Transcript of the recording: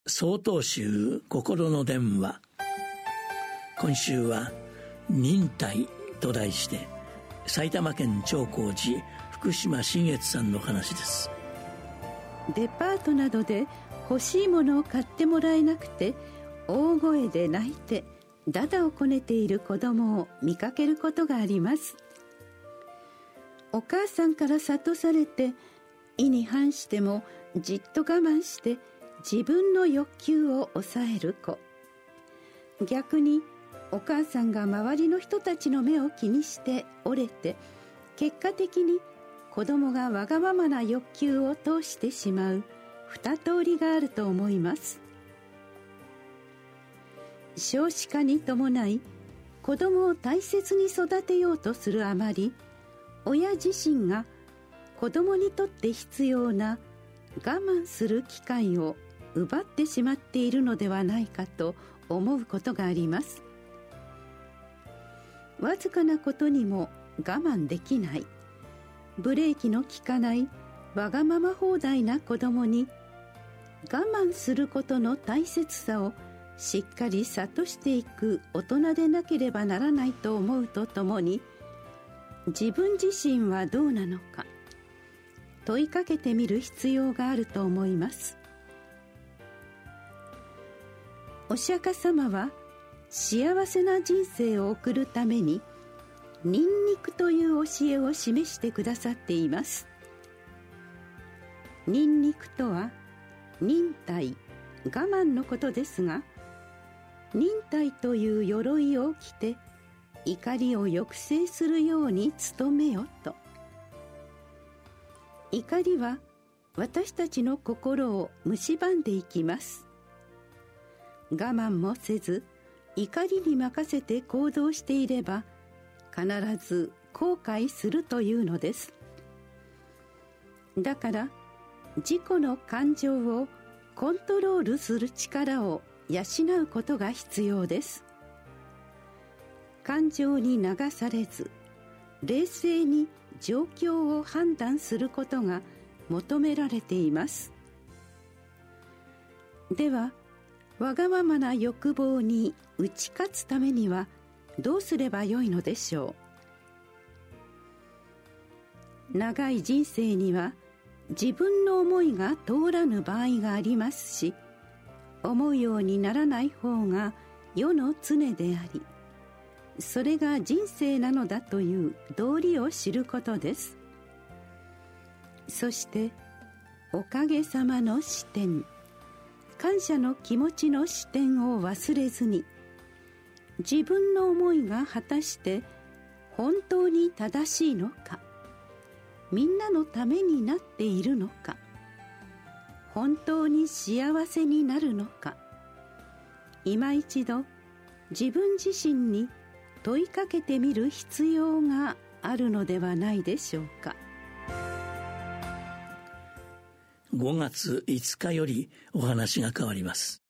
曹洞宗心の電話。今週は忍耐と題して埼玉県長光寺福島新越さんの話です。 デパートなどで欲しいものを買ってもらえなくて大声で泣いてダダをこねている子供を見かけることがあります。お母さんから諭されて意に反してもじっと我慢して自分の欲求を抑える子。逆にお母さんが周りの人たちの目を気にして折れて、結果的に子供がわがままな欲求を通してしまう二通りがあると思います。少子化に伴い子供を大切に育てようとするあまり、親自身が子供にとって必要な我慢する機会を奪ってしまっているのではないかと思うことがあります。わずかなことにも我慢できない、ブレーキの効かないわがまま放題な子供に我慢することの大切さをしっかり諭していく大人でなければならないと思うとともに、自分自身はどうなのか問いかけてみる必要があると思います。お釈迦様は幸せな人生を送るためにニンニクという教えを示してくださっています。ニンニクとは忍耐、我慢のことですが、忍耐という鎧を着て怒りを抑制するように努めよと。怒りは私たちの心を蝕んでいきます。我慢もせず怒りに任せて行動していれば必ず後悔するというのです。だから自己の感情をコントロールする力を養うことが必要です。感情に流されず冷静に状況を判断することが求められています。ではわがままな欲望に打ち勝つためにはどうすればよいのでしょう。長い人生には自分の思いが通らぬ場合がありますし、思うようにならない方が世の常であり、それが人生なのだという道理を知ることです。そしておかげさまの視点、感謝の気持ちの視点を忘れずに、自分の思いが果たして本当に正しいのか、みんなのためになっているのか、本当に幸せになるのか、今一度自分自身に問いかけてみる必要があるのではないでしょうか。 5月5日よりお話が変わります。